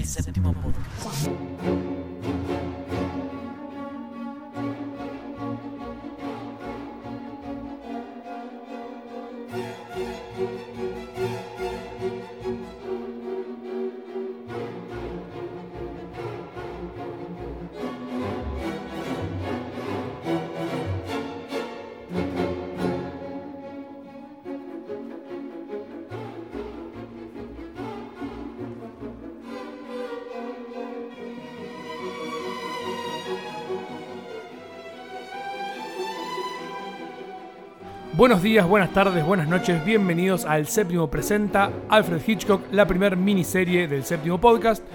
El Séptimo Podcast. Buenos días, buenas tardes, buenas noches, bienvenidos al Séptimo Presenta Alfred Hitchcock, la primer miniserie del Séptimo Podcast.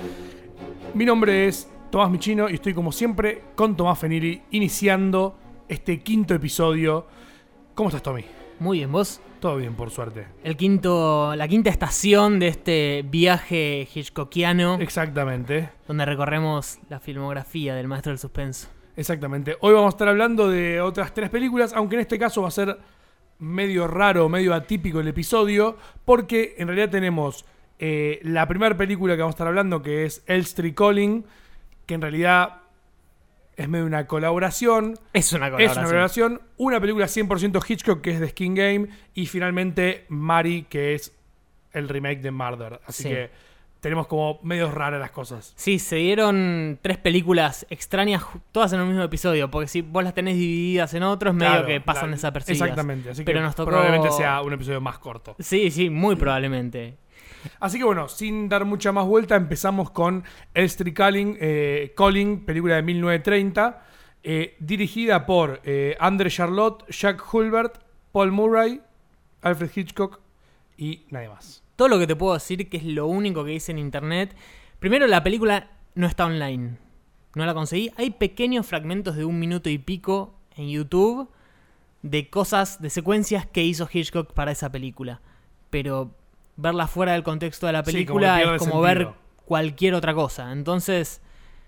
Mi nombre es Tomás Michino y estoy como siempre con Tomás Fenili iniciando este quinto episodio. ¿Cómo estás, Tommy? Muy bien, ¿vos? Todo bien, por suerte. La quinta estación de este viaje hitchcockiano. Exactamente. Donde recorremos la filmografía del maestro del suspenso. Exactamente. Hoy vamos a estar hablando de otras 3 películas, aunque en este caso va a ser medio raro, medio atípico el episodio, porque en realidad tenemos la primera película que vamos a estar hablando, que es Elstree Calling, que en realidad es medio una colaboración. Es una colaboración. Una película 100% Hitchcock, que es The Skin Game, y finalmente Mary, que es el remake de Murder. Así que tenemos como medio raras las cosas. Sí, se dieron 3 películas extrañas, todas en un mismo episodio, porque si vos las tenés divididas en otros, medio que pasan desapercibidas. Exactamente, así pero que nos tocó... probablemente sea un episodio más corto. Sí, muy probablemente. Así que bueno, sin dar mucha más vuelta, empezamos con Elstree Calling, película de 1930, dirigida por André Charlotte, Jack Hulbert, Paul Murray, Alfred Hitchcock y nadie más. Todo lo que te puedo decir, que es lo único que dice en internet. Primero, la película no está online. No la conseguí. Hay pequeños fragmentos de 1 minuto y pico en YouTube de cosas, de secuencias que hizo Hitchcock para esa película. Pero verla fuera del contexto de la película es como ver cualquier otra cosa. Entonces,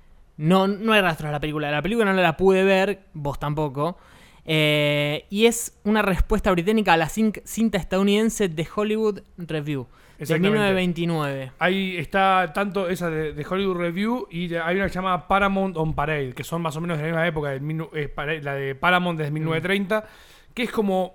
no hay rastros de la película. La película no la pude ver, vos tampoco. Y es una respuesta británica a la cinta estadounidense The Hollywood Review de 1929. Ahí está tanto esa de Hollywood Review y hay una que se llama Paramount on Parade, que son más o menos de la misma época, la de Paramount desde 1930, que es como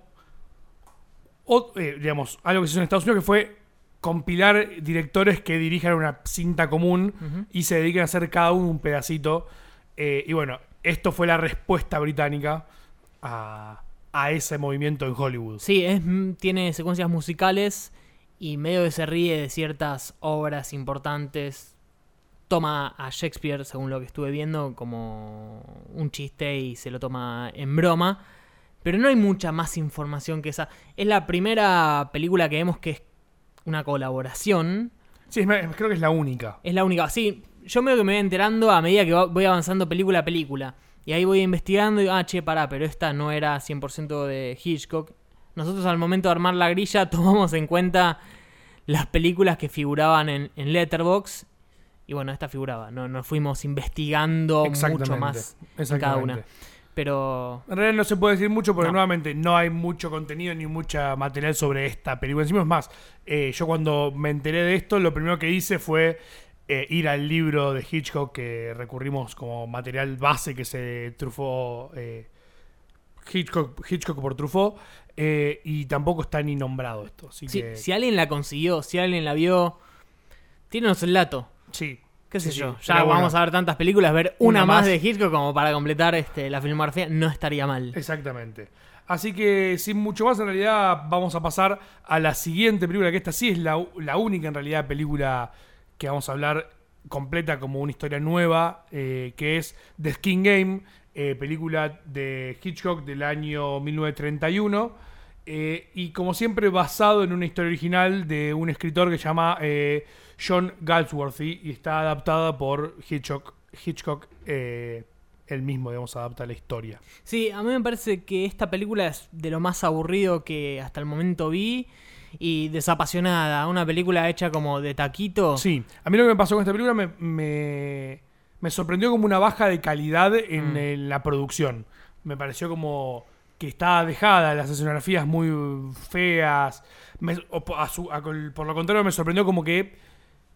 digamos, algo que se hizo en Estados Unidos, que fue compilar directores que dirijan una cinta común y se dediquen a hacer cada uno un pedacito. Y bueno, esto fue la respuesta británica a ese movimiento en Hollywood. Sí, tiene secuencias musicales y medio que se ríe de ciertas obras importantes. Toma a Shakespeare, según lo que estuve viendo, como un chiste y se lo toma en broma. Pero no hay mucha más información que esa. Es la primera película que vemos que es una colaboración. Sí, creo que es la única. Es la única. Sí, yo medio que me voy enterando a medida que voy avanzando película a película. Y ahí voy investigando y pero esta no era 100% de Hitchcock. Nosotros al momento de armar la grilla tomamos en cuenta las películas que figuraban en Letterboxd. Y bueno, esta figuraba. No nos fuimos investigando mucho más en cada una. Pero en realidad no se puede decir mucho porque nuevamente no hay mucho contenido ni mucha material sobre esta película. Encima es más, yo cuando me enteré de esto, lo primero que hice fue ir al libro de Hitchcock que recurrimos como material base que se trufó Hitchcock por Truffaut, y tampoco está ni nombrado esto. Así que... Si alguien la consiguió, si alguien la vio, tírenos el dato. Sí. ¿Qué sé yo? Ya vamos a ver tantas películas, ver una más de Hitchcock como para completar la filmografía, no estaría mal. Exactamente. Así que sin mucho más, en realidad vamos a pasar a la siguiente película, que esta sí es la única en realidad película que vamos a hablar completa como una historia nueva, que es The Skin Game, película de Hitchcock del año 1931, y como siempre basado en una historia original de un escritor que se llama John Galsworthy y está adaptada por Hitchcock él mismo, digamos, adapta la historia. Sí, a mí me parece que esta película es de lo más aburrido que hasta el momento vi y desapasionada. Una película hecha como de taquito. Sí, a mí lo que me pasó con esta película me sorprendió como una baja de calidad en la producción. Me pareció como que estaba dejada, las escenografías muy feas. Por lo contrario, me sorprendió como que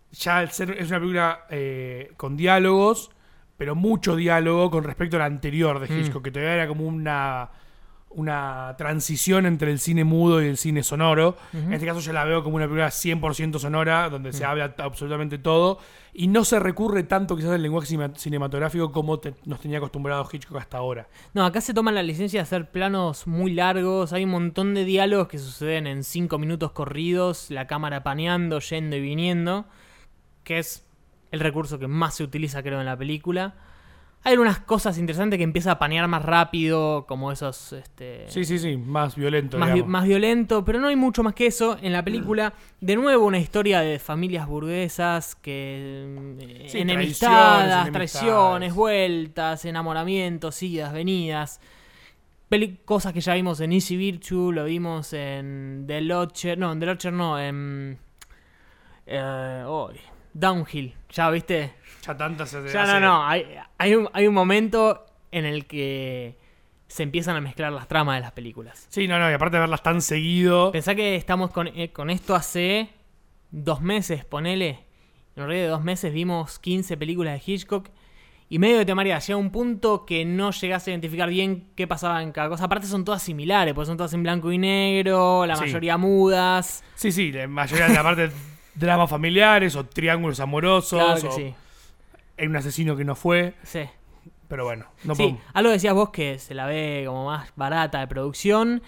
ya al ser, es una película con diálogos, pero mucho diálogo con respecto a la anterior de Hitchcock, que todavía era como una transición entre el cine mudo y el cine sonoro. En este caso yo la veo como una película 100% sonora, donde se habla absolutamente todo, y no se recurre tanto quizás al lenguaje cinematográfico como nos tenía acostumbrados Hitchcock hasta ahora. No, acá se toma la licencia de hacer planos muy largos, hay un montón de diálogos que suceden en 5 minutos corridos, la cámara paneando, yendo y viniendo, que es el recurso que más se utiliza, creo, en la película. Hay algunas cosas interesantes que empieza a panear más rápido, como esos... Sí, más violento, más violento, pero no hay mucho más que eso. En la película, de nuevo, una historia de familias burguesas que... enemistadas, traiciones, vueltas, enamoramientos, idas, venidas. Cosas que ya vimos en Easy Virtue, lo vimos en The Lodger... No, en The Lodger no, en... Downhill, ¿ya viste? Ya tantas se ya no. Hay un momento en el que se empiezan a mezclar las tramas de las películas. Sí, y aparte de verlas tan seguido. Pensá que estamos con esto hace 2 meses, ponele. En realidad de 2 meses vimos 15 películas de Hitchcock. Y medio de temaria, llega un punto que no llegás a identificar bien qué pasaba en cada cosa. Aparte son todas similares, porque son todas en blanco y negro, la mayoría mudas. Sí, la mayoría de la parte dramas familiares o triángulos amorosos. Claro que sí. Hay un asesino que no fue. Sí. Pero bueno, algo decías vos que se la ve como más barata de producción.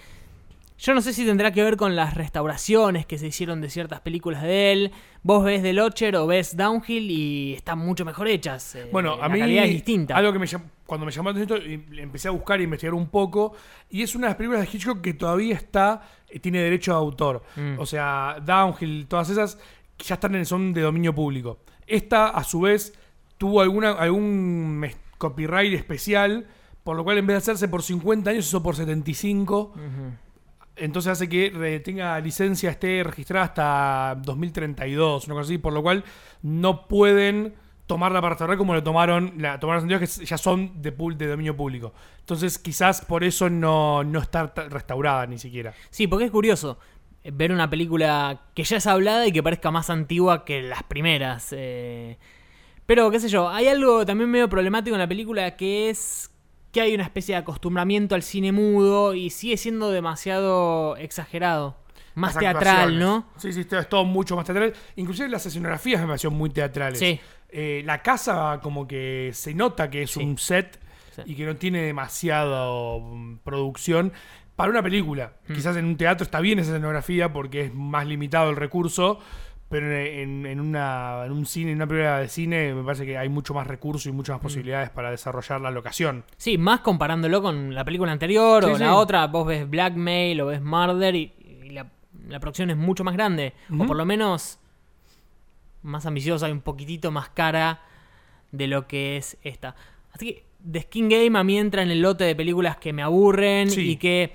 Yo no sé si tendrá que ver con las restauraciones que se hicieron de ciertas películas de él. Vos ves The Lodger o ves Downhill y están mucho mejor hechas. Bueno, a mí la calidad es distinta. Algo que cuando me llamó la atención, empecé a buscar e investigar un poco, y es una de las películas de Hitchcock que todavía tiene derecho de autor. O sea, Downhill, todas esas ya son de dominio público. Esta, a su vez, tuvo algún copyright especial, por lo cual en vez de hacerse por 50 años, hizo por 75. Entonces hace que tenga licencia, esté registrada hasta 2032, una cosa así, por lo cual no pueden tomarla para restaurar como lo tomaron las anteriores, que ya son de dominio público. Entonces quizás por eso no está restaurada ni siquiera. Sí, porque es curioso ver una película que ya es hablada y que parezca más antigua que las primeras. Pero, qué sé yo, hay algo también medio problemático en la película, que es que hay una especie de acostumbramiento al cine mudo y sigue siendo demasiado exagerado. Más teatral, ¿no? Sí, es todo mucho más teatral. Inclusive las escenografías me parecieron muy teatrales. Sí. La casa como que se nota que es un set y que no tiene demasiada producción para una película. Quizás en un teatro está bien esa escenografía porque es más limitado el recurso, pero en un cine, en una película de cine, me parece que hay mucho más recurso y muchas más posibilidades para desarrollar la locación. Sí, más comparándolo con la película anterior o la otra. Vos ves Blackmail o ves Murder y la producción es mucho más grande. O por lo menos más ambiciosa y un poquitito más cara de lo que es esta. Así que The Skin Game a mí entra en el lote de películas que me aburren y que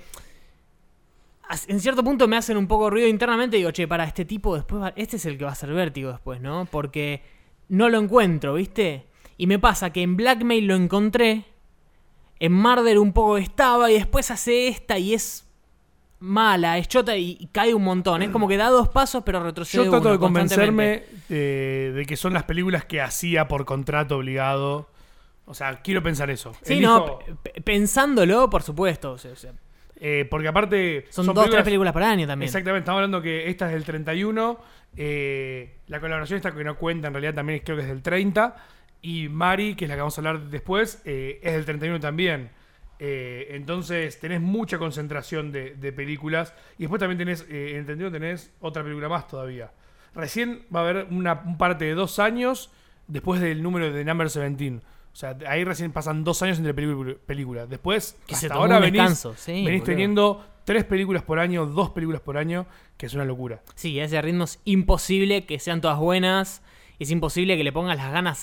en cierto punto me hacen un poco ruido internamente. Digo, para este tipo después, este es el que va a ser Vértigo después, ¿no? Porque no lo encuentro, ¿viste? Y me pasa que en Blackmail lo encontré, en Murder un poco estaba, y después hace esta y es mala, es chota y cae un montón. Es como que da 2 pasos pero retrocede uno. Yo trato de convencerme de que son las películas que hacía por contrato obligado. O sea, quiero pensar eso. Sí, pensándolo, por supuesto. O sea, porque aparte son 2-3 películas por año también. Exactamente, estamos hablando que esta es del 31. La colaboración esta que no cuenta en realidad también creo que es del 30. Y Mari, que es la que vamos a hablar después, es del 31 también. Entonces tenés mucha concentración de películas. Y después también tenés, en el 31 tenés otra película más todavía. Recién va a haber un parte de 2 años después del número de Number 17. O sea, ahí recién pasan 2 años entre películas. Después, que hasta ahora venís boludo, teniendo 3 películas por año, 2 películas por año, que es una locura. Sí, ese ritmo es imposible que sean todas buenas. Es imposible que le pongas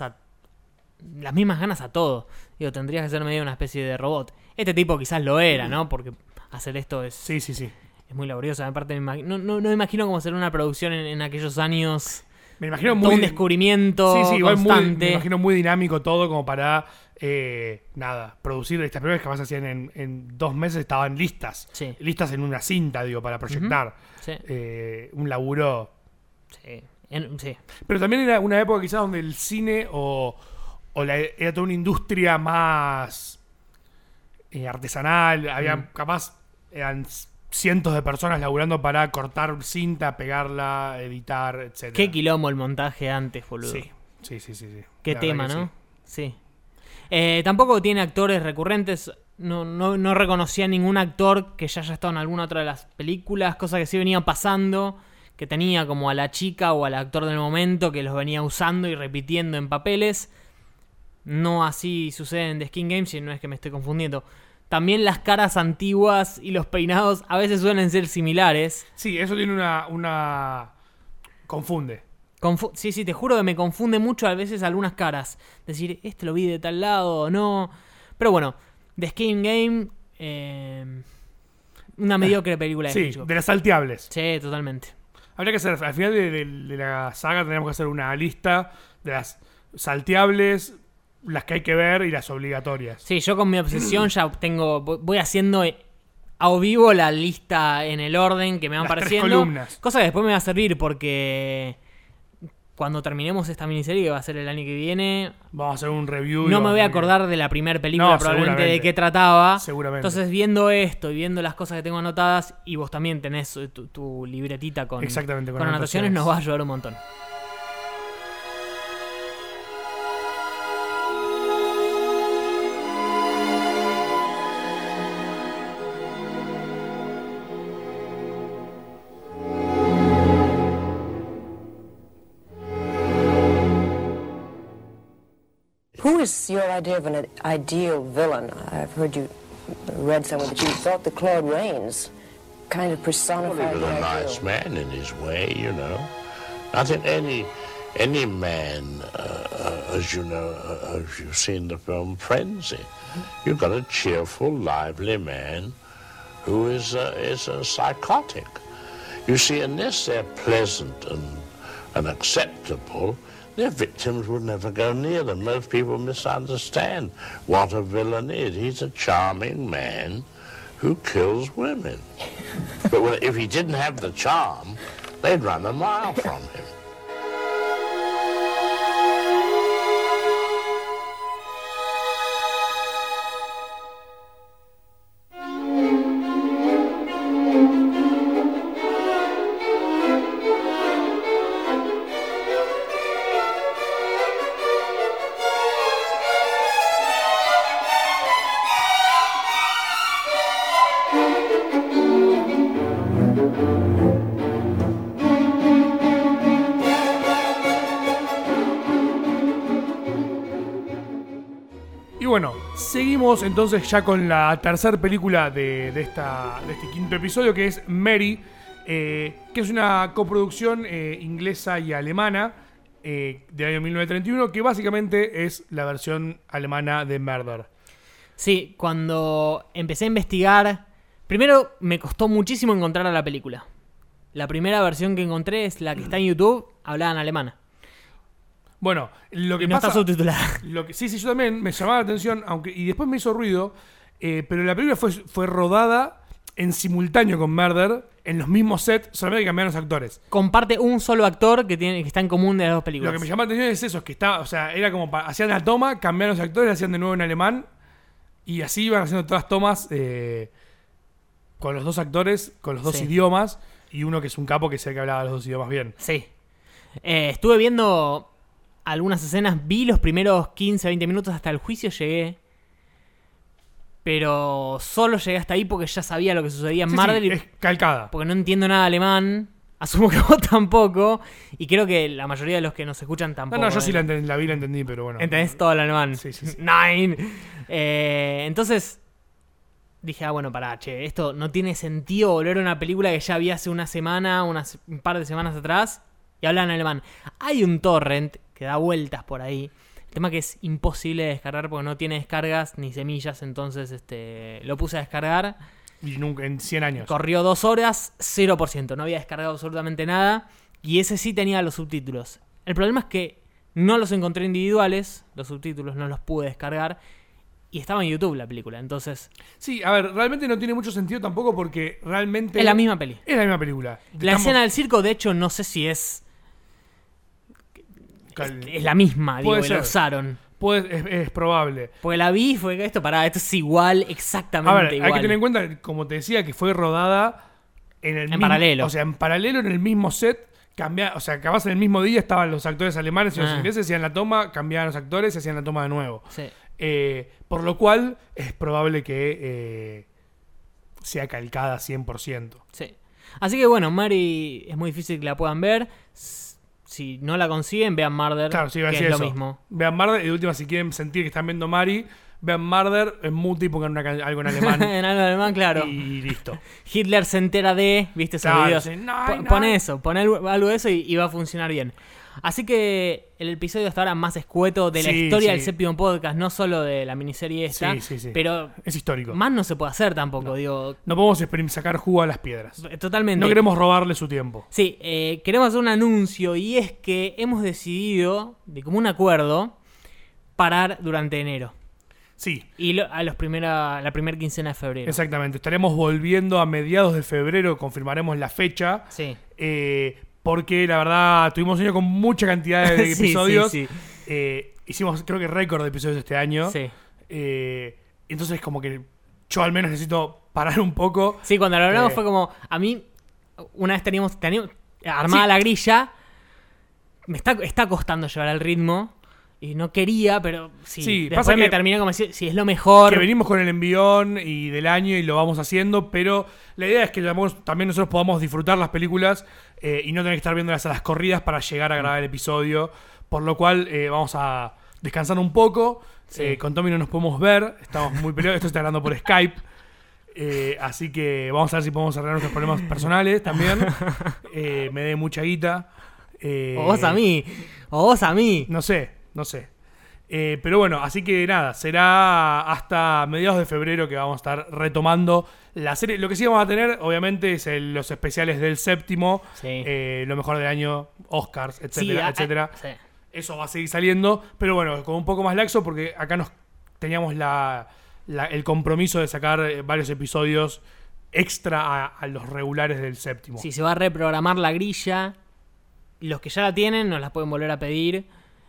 las mismas ganas a todo. Digo, tendrías que ser medio una especie de robot. Este tipo quizás lo era, ¿no? Porque hacer esto es... Sí. Es muy laborioso. Aparte, no me imagino cómo será una producción en aquellos años... Me imagino todo un descubrimiento constante. Me imagino muy dinámico todo como para producir estas películas que más hacían en 2 meses estaban listas. Sí. Listas en una cinta, para proyectar. Sí. Un laburo Sí. Pero también era una época quizás donde el cine era toda una industria más artesanal. Había capaz, eran cientos de personas laburando para cortar cinta, pegarla, editar, etc. Qué quilombo el montaje antes, boludo. Sí. Qué La tema, verdad que ¿no? Sí. Tampoco tiene actores recurrentes. No reconocía ningún actor que ya haya estado en alguna otra de las películas, cosa que sí venía pasando, que tenía como a la chica o al actor del momento que los venía usando y repitiendo en papeles. No así sucede en The Skin Game, si no es que me estoy confundiendo. También las caras antiguas y los peinados a veces suelen ser similares. Sí, eso tiene una... Confunde. Sí, te juro que me confunde mucho a veces algunas caras. Decir, este lo vi de tal lado o no. Pero bueno, The Skin Game, una mediocre película de Sí, Hitchcock. de las salteables. Sí, totalmente. Habría que hacer, al final de la saga tendríamos que hacer una lista de las salteables, las que hay que ver y las obligatorias. Sí, yo con mi obsesión ya voy haciendo a vivo la lista en el orden que me van Las 3 apareciendo. columnas. Cosa que después me va a servir porque cuando terminemos esta miniserie, que va a ser el año que viene, Vamos a hacer un review. no me voy a acordar de la primera película, No, probablemente de seguramente. qué trataba. Seguramente. Entonces, viendo esto y viendo las cosas que tengo anotadas, y vos también tenés tu libretita con Exactamente, con anotaciones, anotaciones. nos va a ayudar un montón. Who is your idea of an ideal villain? I've heard you read somewhere that you thought that Claude Rains kind of personified Well, he was the a ideal. nice man in his way, you know. I think any man, as you know, as you've seen the film Frenzy, you've got a cheerful, lively man who is a psychotic. You see, unless they're pleasant and acceptable, their victims would never go near them. Most people misunderstand what a villain is. He's a charming man who kills women. But if he didn't have the charm, they'd run a mile from him. Y bueno, seguimos entonces ya con la tercera película de este quinto episodio, que es Mary, que es una coproducción inglesa y alemana del año 1931, que básicamente es la versión alemana de Murder. Sí, cuando empecé a investigar, primero me costó muchísimo encontrar a la película. La primera versión que encontré es la que está en YouTube, hablada en alemana. Bueno, lo que Y no pasa... está subtitulada. Sí, yo también me llamaba la atención, y después me hizo ruido, pero la película fue rodada en simultáneo con Murder, en los mismos sets, solamente que cambiaron los actores. Comparte un solo actor que está en común de las dos películas. Lo que me llamaba la atención es eso, es que era como, hacían la toma, cambiaron los actores, hacían de nuevo en alemán, y así iban haciendo todas las tomas con los dos actores, con los dos Sí. idiomas, y uno que es un capo que sé que hablaba los dos idiomas bien. Sí. Estuve viendo algunas escenas, vi los primeros 15, 20 minutos, hasta el juicio llegué. Pero solo llegué hasta ahí porque ya sabía lo que sucedía en Sí, Murder. sí, es calcada. Porque no entiendo nada de alemán. Asumo que vos tampoco. Y creo que la mayoría de los que nos escuchan tampoco. No, yo sí la vi, la entendí, pero bueno. ¿Entendés todo el alemán? Sí. Nine. Entonces dije, bueno, pará, che, esto no tiene sentido volver a una película que ya vi hace una semana, un par de semanas atrás, y hablan en alemán. Hay un torrent que da vueltas por ahí. El tema que es imposible de descargar porque no tiene descargas ni semillas, entonces lo puse a descargar. Y nunca, en 100 años. Corrió 2 horas, 0%. No había descargado absolutamente nada. Y ese sí tenía los subtítulos. El problema es que no los encontré individuales, los subtítulos no los pude descargar. Y estaba en YouTube la película, entonces... Sí, a ver, realmente no tiene mucho sentido tampoco porque realmente... Es la misma peli. Es la misma película. La escena del circo, de hecho, no sé si es es la misma, digo, Puede que la ser. usaron. Es probable. Porque la vi y fue esto es igual, exactamente A ver, igual. hay que tener en cuenta, como te decía, que fue rodada en paralelo. O sea, en paralelo en el mismo set. O sea, capaz en el mismo día estaban los actores alemanes y los ingleses, hacían la toma, cambiaban los actores y hacían la toma de nuevo. Sí. Por lo cual es probable que sea calcada 100%. Sí. Así que bueno, Mari es muy difícil que la puedan ver. Si no la consiguen, vean Murder, Claro, sí, iba a que decir es eso. lo mismo. Vean Murder y de última, si quieren sentir que están viendo Mari, vean Murder en multi, pongan algo en alemán En algo alemán, claro. y listo. Hitler se entera de, ¿viste esos Claro, videos? sí, Pon eso, pon algo de eso y va a funcionar bien. Así que el episodio hasta ahora más escueto de la Sí, historia sí. del séptimo podcast, no solo de la miniserie esta, Sí. pero Es histórico. más no se puede hacer tampoco, digo, No podemos sacar jugo a las piedras. totalmente. No queremos robarle su tiempo. Sí, queremos hacer un anuncio y es que hemos decidido, de común acuerdo, parar durante enero. Sí, Y la primera quincena de febrero. exactamente. Estaremos volviendo a mediados de febrero, confirmaremos la fecha. Sí. Porque la verdad tuvimos un año con mucha cantidad de Sí, episodios. sí, Hicimos, creo que récord de episodios este año. Sí. Entonces, como que yo al menos necesito parar un poco. Sí, cuando lo hablamos Eh. fue como, a mí, una vez teníamos armada la grilla, me está costando llevar el ritmo. Y no quería, pero sí. Sí, Después pasa me que- terminé como decir, si es lo mejor. Que venimos con el envión y del año y lo vamos haciendo, pero la idea es que también nosotros podamos disfrutar las películas y no tener que estar viéndolas a las corridas para llegar a grabar el episodio. Por lo cual vamos a descansar un poco. Sí. Con Tommy no nos podemos ver, estamos muy peleados. Esto está hablando por Skype. Así que vamos a ver si podemos arreglar nuestros problemas personales también. Me dé mucha guita. O vos a mí. No sé. Pero bueno, así que nada, será hasta mediados de febrero que vamos a estar retomando la serie. Lo que sí vamos a tener, obviamente, es los especiales del séptimo, Sí. lo mejor del año, Oscars, etcétera, Sí, etcétera. sí. Eso va a seguir saliendo, pero bueno, con un poco más laxo, porque acá teníamos el compromiso de sacar varios episodios extra a los regulares del séptimo. Si se va a reprogramar la grilla, los que ya la tienen nos la pueden volver a pedir.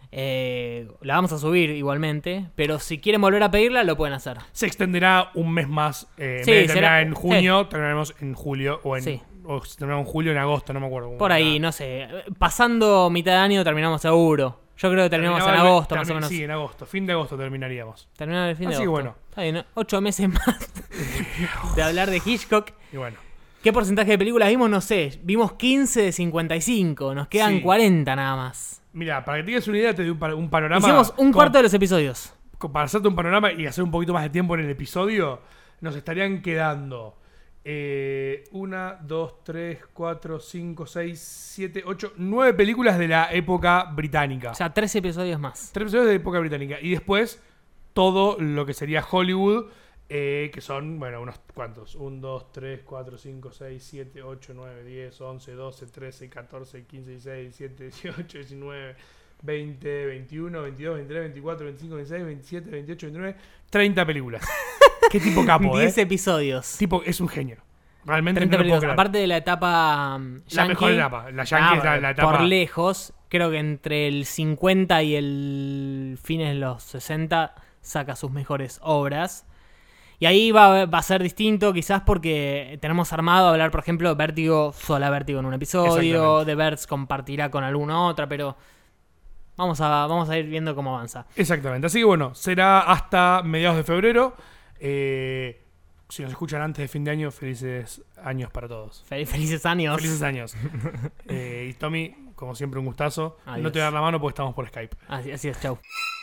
La vamos a subir igualmente, pero si quieren volver a pedirla, lo pueden hacer. Se extenderá un mes más. En Sí, vez de terminar será- en junio, terminaremos en julio. Sí. O si terminamos en julio, en agosto, no me acuerdo. Por ahí, no sé. Pasando mitad de año terminamos seguro. Yo creo que terminamos en agosto, más o menos. Sí, en agosto. Fin de agosto terminaríamos. Terminamos el fin de Así que agosto. bueno. Está bien, 8 meses más de hablar de Hitchcock. Y bueno. ¿Qué porcentaje de películas vimos? No sé. Vimos 15 de 55. Nos quedan Sí. 40 nada más. Mira, para que tengas una idea, te doy un panorama. Hicimos un cuarto de los episodios. Para hacerte un panorama y hacer un poquito más de tiempo en el episodio, nos estarían quedando 1, 2, 3, 4, 5, 6, 7, 8, 9 películas de la época británica. O sea, 13 episodios más. 3 episodios de la época británica. Y después todo lo que sería Hollywood, que son, bueno, unos cuantos. 1, 2, 3, 4, 5, 6, 7, 8, 9, 10, 11, 12, 13, 14, 15, 16, 17, 18, 19, 20, 21, 22, 23, 24, 25, 26, 27, 28, 29, 30 películas. Qué tipo capo, 10 episodios. Tipo, es un genio. Realmente 30 no lo puedo películas. creer. Aparte de la etapa La yankee, mejor etapa. La yankee es la etapa. por lejos, creo que entre el 50 y el fines de los 60 saca sus mejores obras. Y ahí va a ser distinto, quizás porque tenemos armado a hablar, por ejemplo, Vértigo, sola Vértigo en un episodio, Exactamente. The Birds compartirá con alguna otra, pero vamos a ir viendo cómo avanza. Exactamente. Así que bueno, será hasta mediados de febrero. Si nos escuchan antes de fin de año, felices años para todos. Felices años. Felices años. Y Tommy, como siempre, un gustazo. Adiós. No te voy a dar la mano porque estamos por Skype. Así es, chau.